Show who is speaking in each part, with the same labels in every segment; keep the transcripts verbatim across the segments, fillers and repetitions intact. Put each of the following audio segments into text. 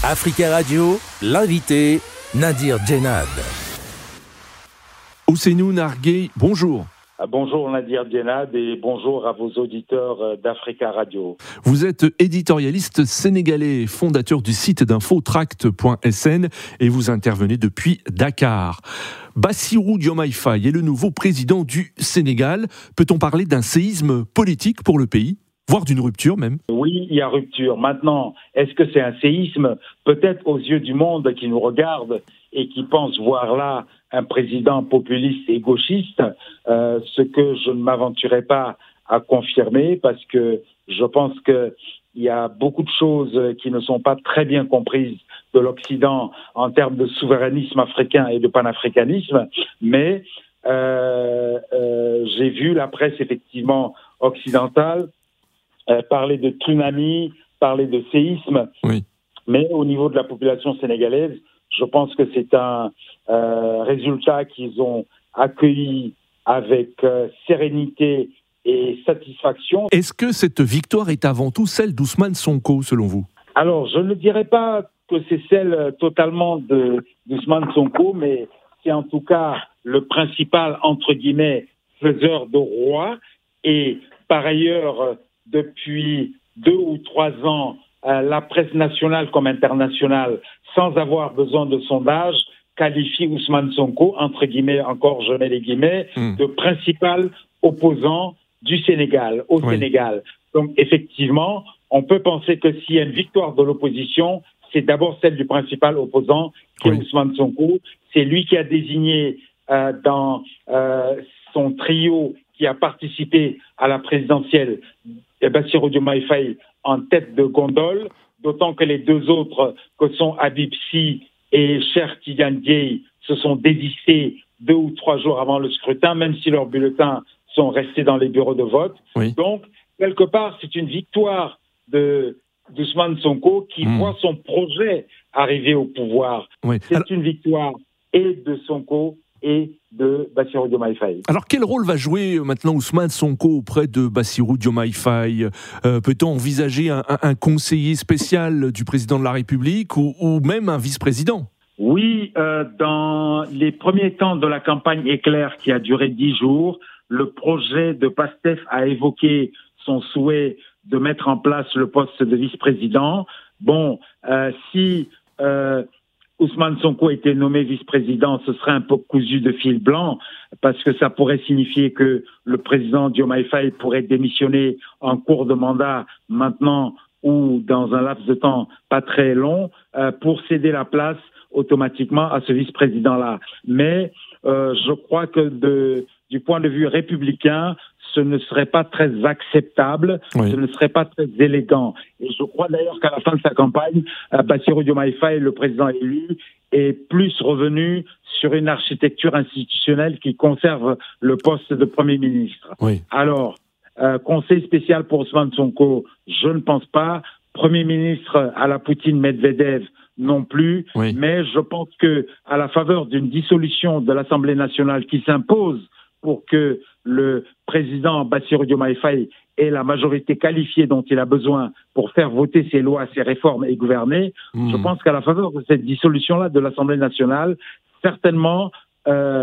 Speaker 1: Africa Radio, l'invité, Nadir Djenad.
Speaker 2: Ousseynou Nargué, bonjour.
Speaker 3: Bonjour Nadir Djenad et bonjour à vos auditeurs d'Africa Radio.
Speaker 2: Vous êtes éditorialiste sénégalais, fondateur du site d'info tract point s n et vous intervenez depuis Dakar. Bassirou Diomaye Faye est le nouveau président du Sénégal. Peut-on parler d'un séisme politique pour le pays ? Voire d'une rupture même?
Speaker 3: Oui, il y a rupture. Maintenant, est-ce que c'est un séisme? Peut-être aux yeux du monde qui nous regarde et qui pense voir là un président populiste et gauchiste, euh, ce que je ne m'aventurerai pas à confirmer parce que je pense qu'il y a beaucoup de choses qui ne sont pas très bien comprises de l'Occident en termes de souverainisme africain et de panafricanisme, mais euh, euh, j'ai vu la presse effectivement occidentale Euh, parler de tsunami, parler de séisme,
Speaker 2: oui.
Speaker 3: Mais au niveau de la population sénégalaise, je pense que c'est un euh, résultat qu'ils ont accueilli avec euh, sérénité et satisfaction.
Speaker 2: Est-ce que cette victoire est avant tout celle d'Ousmane Sonko, selon vous?
Speaker 3: Alors, je ne dirais pas que c'est celle totalement de, d'Ousmane Sonko, mais c'est en tout cas le principal, entre guillemets, faiseur de roi. Et par ailleurs, depuis deux ou trois ans, euh, la presse nationale comme internationale, sans avoir besoin de sondage, qualifie Ousmane Sonko, entre guillemets, encore je mets les guillemets, mmh. de principal opposant du Sénégal, au oui. Sénégal. Donc effectivement, on peut penser que s'il y a une victoire de l'opposition, c'est d'abord celle du principal opposant, qui est oui. Ousmane Sonko. C'est lui qui a désigné euh, dans euh, son trio qui a participé à la présidentielle Bassirou Diomaye Faye en tête de gondole, d'autant que les deux autres, que sont Habib Sy et Cheikh Tidiane Dièye, se sont désistés deux ou trois jours avant le scrutin, même si leurs bulletins sont restés dans les bureaux de vote. Oui. Donc, quelque part, c'est une victoire de d'Ousmane Sonko qui mmh. voit son projet arriver au pouvoir. Oui. C'est Alors... une victoire et de Sonko et de Bassirou Diomaye Faye.
Speaker 2: Alors quel rôle va jouer maintenant Ousmane Sonko auprès de Bassirou Diomaye Faye? euh, Peut-on envisager un, un conseiller spécial du président de la République ou, ou même un vice-président?
Speaker 3: Oui, euh, dans les premiers temps de la campagne Éclair qui a duré dix jours, le projet de PASTEF a évoqué son souhait de mettre en place le poste de vice-président. Bon, euh, si... Euh, Ousmane Sonko a été nommé vice-président, ce serait un peu cousu de fil blanc, parce que ça pourrait signifier que le président Diomaye Faye pourrait démissionner en cours de mandat maintenant ou dans un laps de temps pas très long, euh, pour céder la place automatiquement à ce vice-président-là. Mais euh, je crois que de, du point de vue républicain, ce ne serait pas très acceptable, oui. ce ne serait pas très élégant. Et je crois d'ailleurs qu'à la fin de sa campagne, Bassirou Diomaye Faye, le président élu, est plus revenu sur une architecture institutionnelle qui conserve le poste de Premier ministre. Oui. Alors, euh, conseil spécial pour Ousmane Sonko, je ne pense pas. Premier ministre à la Poutine-Medvedev, non plus. Oui. Mais je pense que à la faveur d'une dissolution de l'Assemblée nationale qui s'impose pour que le président Bassirou Diomaye Faye ait la majorité qualifiée dont il a besoin pour faire voter ses lois, ses réformes et gouverner, mmh. je pense qu'à la faveur de cette dissolution-là de l'Assemblée nationale, certainement, euh,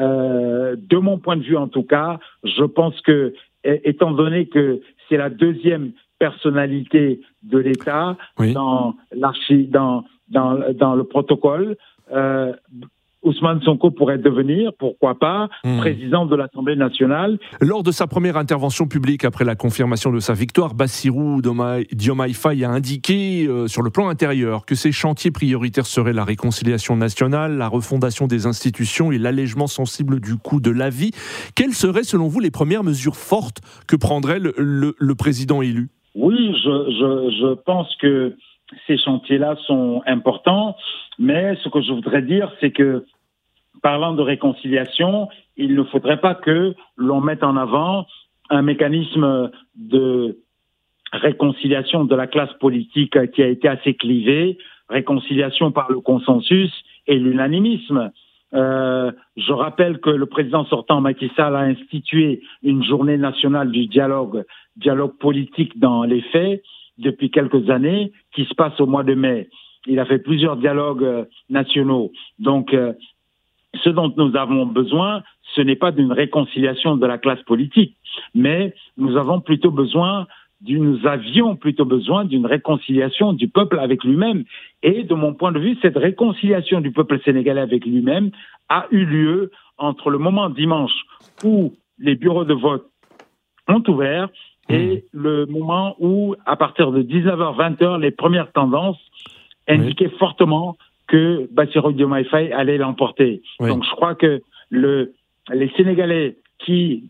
Speaker 3: euh, de mon point de vue en tout cas, je pense que, étant donné que c'est la deuxième personnalité de l'État oui. dans, l'archi, dans, dans, dans le protocole, euh, Ousmane Sonko pourrait devenir, pourquoi pas, mmh. président de l'Assemblée nationale.
Speaker 2: Lors de sa première intervention publique après la confirmation de sa victoire, Bassirou Diomaye Faye a indiqué euh, sur le plan intérieur que ses chantiers prioritaires seraient la réconciliation nationale, la refondation des institutions et l'allègement sensible du coût de la vie. Quelles seraient selon vous les premières mesures fortes que prendrait le, le, le président élu ?
Speaker 3: Oui, je, je, je pense que ces chantiers-là sont importants, mais ce que je voudrais dire, c'est que, parlant de réconciliation, il ne faudrait pas que l'on mette en avant un mécanisme de réconciliation de la classe politique qui a été assez clivée, réconciliation par le consensus et l'unanimisme. Euh, je rappelle que le président sortant Macky Sall a institué une journée nationale du dialogue, dialogue politique dans les faits, depuis quelques années, qui se passe au mois de mai. il a fait plusieurs dialogues euh, nationaux. Donc, euh, ce dont nous avons besoin, ce n'est pas d'une réconciliation de la classe politique, mais nous avons plutôt besoin, d'une, nous avions plutôt besoin d'une réconciliation du peuple avec lui-même. Et de mon point de vue, cette réconciliation du peuple sénégalais avec lui-même a eu lieu entre le moment dimanche où les bureaux de vote ont ouvert et mmh. le moment où, à partir de dix-neuf heures vingt heures, les premières tendances indiquaient oui. fortement que Bassirou Diomaye Faye allait l'emporter. Oui. Donc je crois que le, les Sénégalais qui,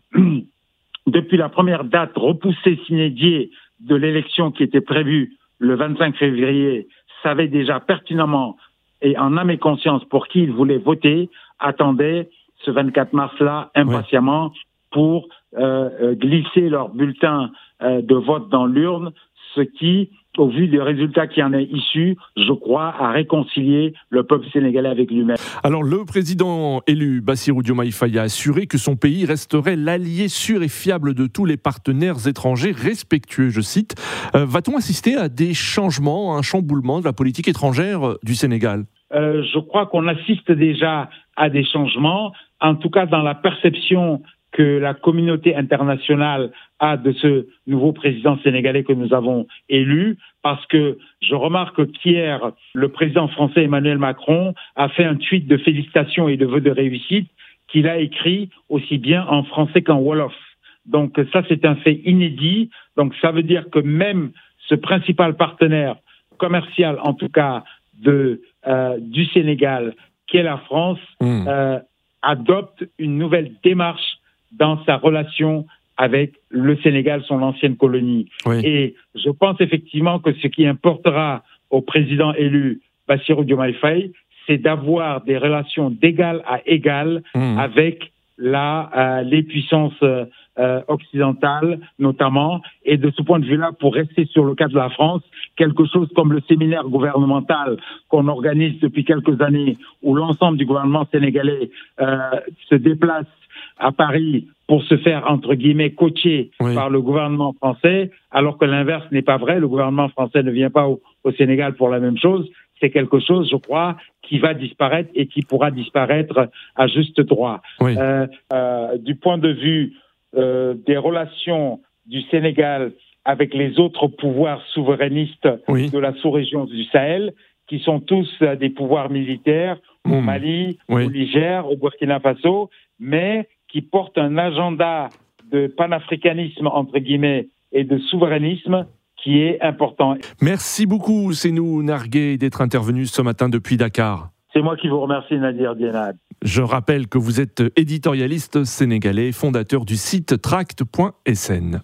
Speaker 3: depuis la première date repoussée sine die de l'élection qui était prévue le vingt-cinq février, savaient déjà pertinemment et en âme et conscience pour qui ils voulaient voter, attendaient ce vingt-quatre mars-là impatiemment oui. pour euh, glisser leur bulletin euh, de vote dans l'urne, ce qui, au vu des résultats qui en est issu, je crois, à réconcilier le peuple sénégalais avec lui-même.
Speaker 2: Alors, le président élu Bassirou Diomaye Faye a assuré que son pays resterait l'allié sûr et fiable de tous les partenaires étrangers respectueux, je cite. Euh, va-t-on assister à des changements, à un chamboulement de la politique étrangère du Sénégal ?
Speaker 3: euh, Je crois qu'on assiste déjà à des changements, en tout cas dans la perception que la communauté internationale a de ce nouveau président sénégalais que nous avons élu, parce que je remarque qu'hier, le président français Emmanuel Macron a fait un tweet de félicitations et de vœux de réussite qu'il a écrit aussi bien en français qu'en wolof. Donc ça, c'est un fait inédit. Donc ça veut dire que même ce principal partenaire commercial, en tout cas de, euh, du Sénégal, qui est la France, mmh. euh, adopte une nouvelle démarche dans sa relation avec le Sénégal, son ancienne colonie. Oui. Et je pense effectivement que ce qui importera au président élu Bassirou Diomaye Faye, c'est d'avoir des relations d'égal à égal mmh. avec la, euh, les puissances euh, occidentales, notamment. Et de ce point de vue-là, pour rester sur le cas de la France, quelque chose comme le séminaire gouvernemental qu'on organise depuis quelques années, où l'ensemble du gouvernement sénégalais euh, se déplace à Paris pour se faire, entre guillemets, coacher oui. par le gouvernement français, alors que l'inverse n'est pas vrai. Le gouvernement français ne vient pas au, au Sénégal pour la même chose. C'est quelque chose, je crois, qui va disparaître et qui pourra disparaître à juste droit. Oui. Euh, euh, du point de vue euh, des relations du Sénégal avec les autres pouvoirs souverainistes oui. de la sous-région du Sahel, qui sont tous euh, des pouvoirs militaires, mmh. au Mali, oui. au Niger, au Burkina Faso, mais qui portent un agenda de panafricanisme, entre guillemets, et de souverainisme qui est important.
Speaker 2: Merci beaucoup, Sénou Nargué, d'être intervenu ce matin depuis Dakar.
Speaker 3: C'est moi qui vous remercie, Nadir Djenad.
Speaker 2: Je rappelle que vous êtes éditorialiste sénégalais, fondateur du site tract point s n.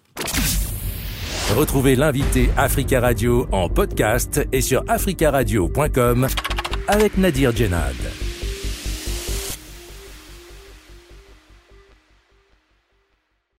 Speaker 1: Retrouvez l'invité Africa Radio en podcast et sur africa radio point com avec Nadir Djenad.